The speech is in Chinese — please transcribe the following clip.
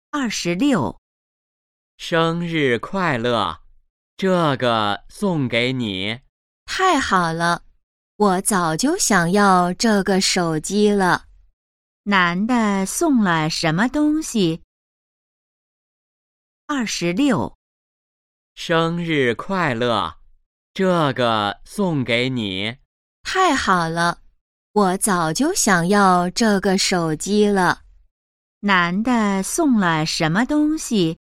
26， 生日快乐！这个送给你。 太好了，我早就想要这个手机了。男的送了什么东西？26， 生日快乐！这个送给你。 太好了，我早就想要这个手机了。男的送了什么东西